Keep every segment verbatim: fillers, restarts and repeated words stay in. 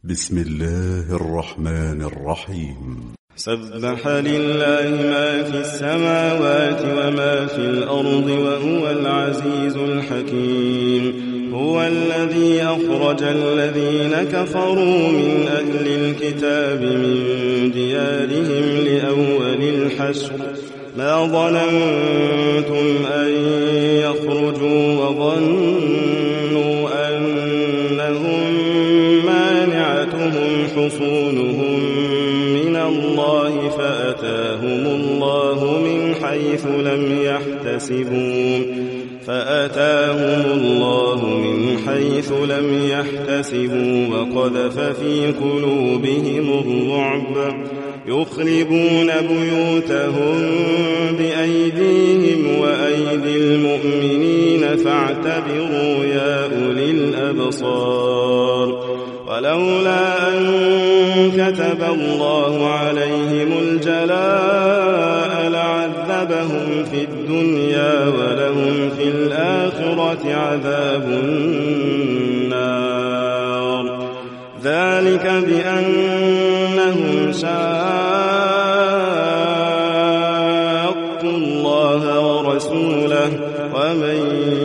بسم الله الرحمن الرحيم. سبح لله ما في السماوات وما في الأرض وهو العزيز الحكيم. هو الذي أخرج الذين كفروا من أهل الكتاب من ديارهم لأول الحشر ما ظننتم أن يخرجوا وظنوا أنهم مانعتهم حصونهم من الله فأتاهم الله من حيث لم يحتسبوا فأتاهم الله من حيث لم يحتسبوا وقذف في قلوبهم الرعب يخربون بيوتهم بأيديهم وأيدي المؤمنين فاعتبروا يا أولي الأبصار. ولولا أن كتب الله عليهم الجلاء لعذبهم في الدنيا ولهم في الآخرة عذاب النار. ذلك بأنهم شاقوا الله ورسوله ومن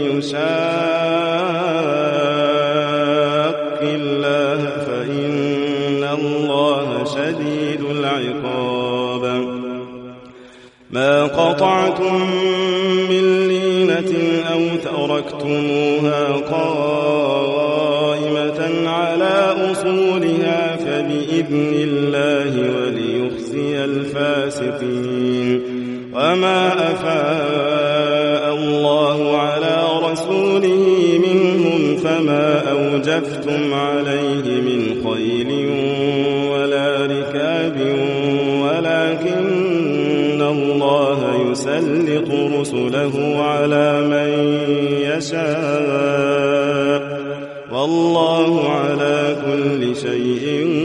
يشاق الله فإن الله شديد العقاب. ما قطعتم من لينة أو تركتموها قائمة على أصولها فبإذن الله وليخزي الفاسقين. وما أفاء الله على رسوله منهم فما أوجفتم عليه من خيل ولا ركاب ولكن الله يسلط رسله على من يشاء والله على كل شيء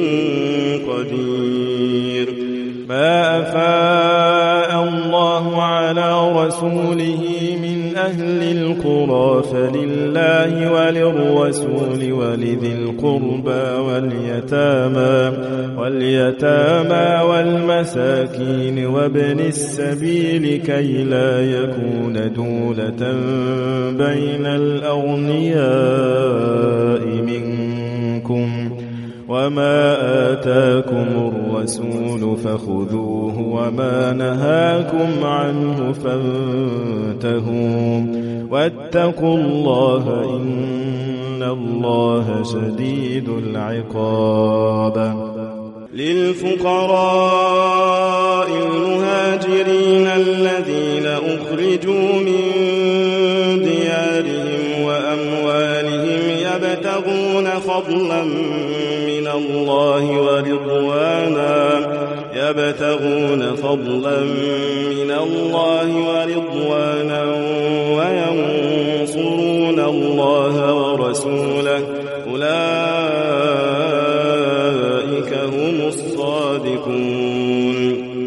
قدير. ما أفاء الله على رسوله من أهل القرى فلله وللرسول ولذي القربى واليتامى واليتامى والمساكين وابن السبيل كي لا يكون دولة بين الأغنياء منكم. وما آتاكم الرسول فخذوه وما نهاكم عنه فانتهوا واتقوا الله إن الله شديد العقاب. للفقراء المهاجرين الذين أخرجوا من ديارهم وأموالهم يبتغون فضلا من الله ورضوانا يبتغون فضلا من الله ورضوانا وينصرون الله ورسوله أولئك هم الصادقون.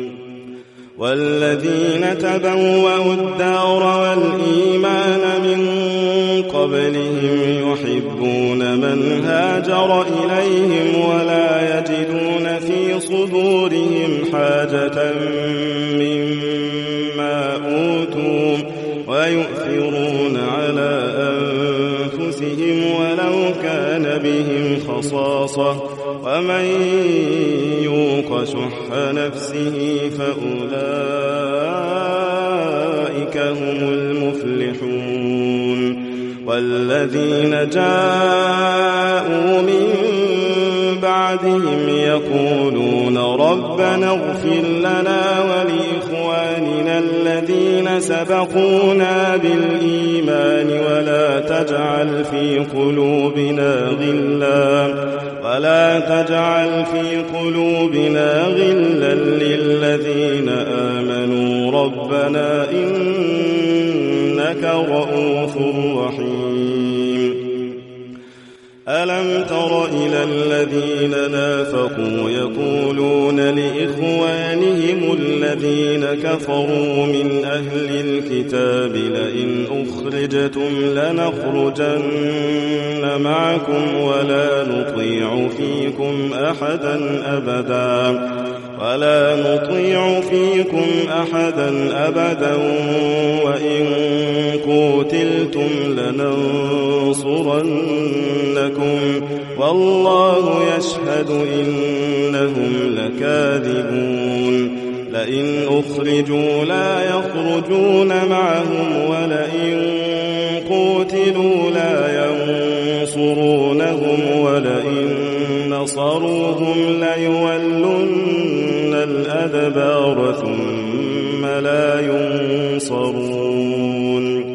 والذين تبوأوا الدار والإيمان من قبلهم يحبون من هاجر إليهم ولا يجدون في صدورهم حاجة مما أوتوا ويؤثرون على أنفسهم ولو كان بهم خصاصة ومن يوق شح نفسه فأولئك هم المفلحون. والذين جاءوا من بعدهم يقولون ربنا اغفر لنا ولإخواننا الذين سبقونا بالإيمان ولا تجعل في قلوبنا غلا ولا تجعل في قلوبنا غلا للذين آمنوا ربنا إنك رؤوف رحيم. ألم تر إلى الذين نافقوا يقولون لإخوانهم الذين كفروا من أهل الكتاب لئن أخرجتم لنخرجن معكم ولا نطيع فيكم أحدا أبدا ولا نطيع فيكم أحدا أبدا وإن قتلتم لننصرنكم والله يشهد إنهم لكاذبون لئن أخرجوا لا يخرجون معهم ولئن قتلوا لا ينصرونهم ولئن نصروهم ليولن الأدبار ثم لا ينصرون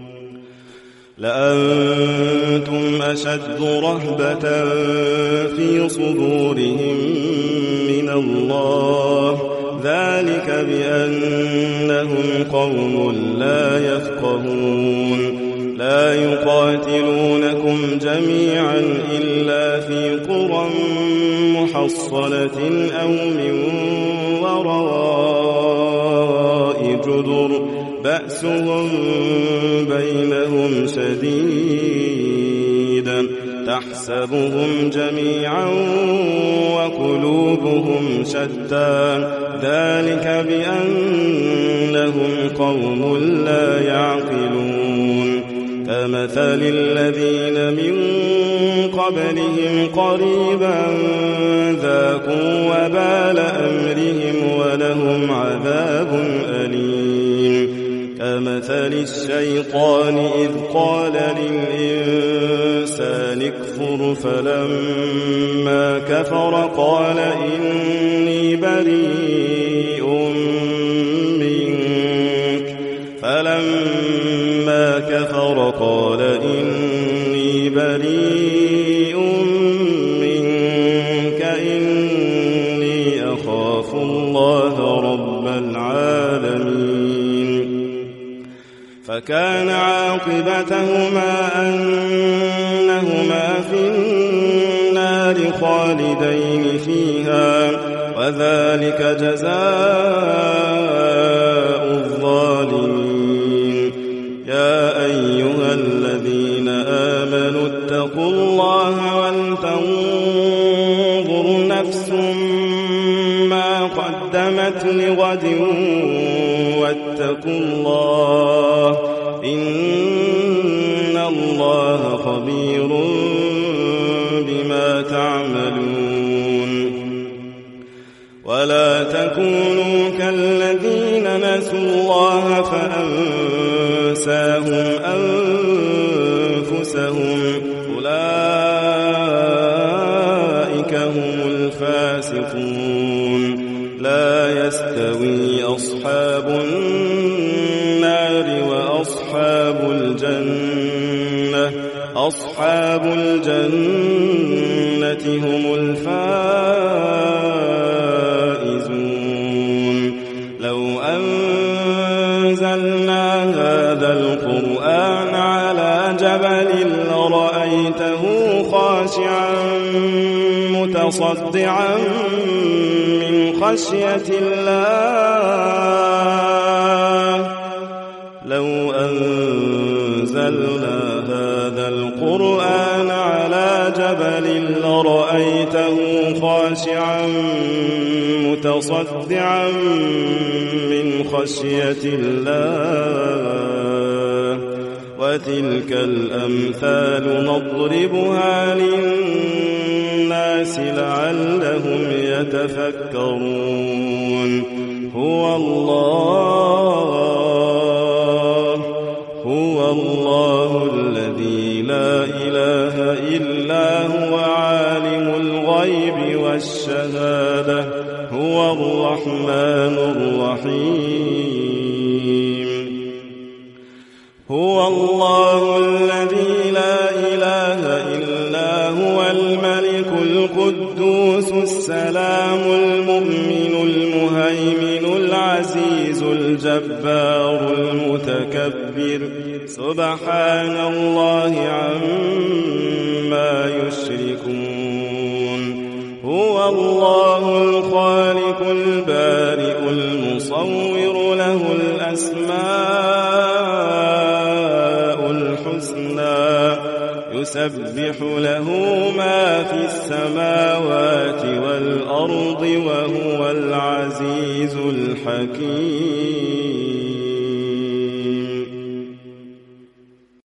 لأنتم أشد رهبة في صدورهم من الله ذلك بأنهم قوم لا يفقهون لا يقاتلونكم جميعا إلا في قرى محصنة أو من وراء جدر بأسهم بينهم شديد تحسبهم جميعا وقلوبهم شتى ذلك بأنهم قوم لا يعقلون كمثل الذين من قبلهم قريبا ذاقوا وبال أمرهم ولهم عذاب أليم كمثل الشيطان إذ قال للإنسان اكفر فلما كفر قال إني بريء منك فلما كفر قال إني بريء منك إني أخاف الله رب العالمين فكان عاقبتهما أنهما في النار خالدين فيها وذلك جزاء الظالمين يا أيها الذين آمنوا اتقوا الله ولتنظر نفس ما قدمت لغد واتقوا الله إن الله خبير بما تعملون ولا تكونوا كالذين نسوا الله فأنساهم أنفسهم أولئك هم الفاسقون لا يستوي أصحاب النار وأصحاب الجنة أصحاب الجنة هم الفائزون لو أنزلنا هذا القرآن على جبل لرأيته خاشعا متصدعا من خشية الله لو أنزلنا هذا القرآن على جبل لرأيته خاشعا متصدعا من خشية الله وتلك الأمثال نضربها للناس لعلهم يتفكرون هو الله هو الله الذي لا إله إلا هو عالم الغيب والشهادة هو الرحمن الرحيم هو الله الذي لا إله إلا هو الملك القدوس السلام المؤمن المهيمن العزيز الجبار المتكبر سبحان الله عما يشركون هو الله الخالق البارئ المصور له الأسماء الحسنى يسبح له ما في السماوات والأرض وهو العزيز الحكيم.